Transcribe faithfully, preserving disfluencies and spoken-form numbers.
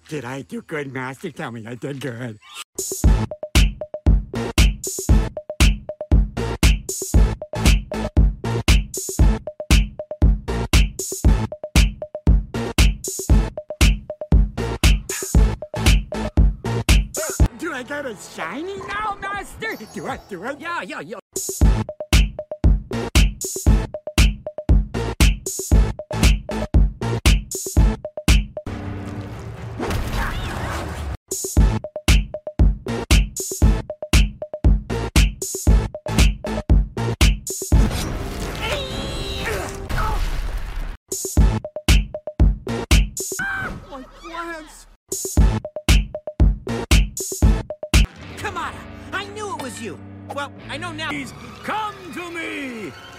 Did I do good, Master? Tell me I did good. Do I get a shiny now, Master? Do I do it? Yeah, yeah, yeah. My plants! Come on! I knew it was you! Well, I know now. Please come to me!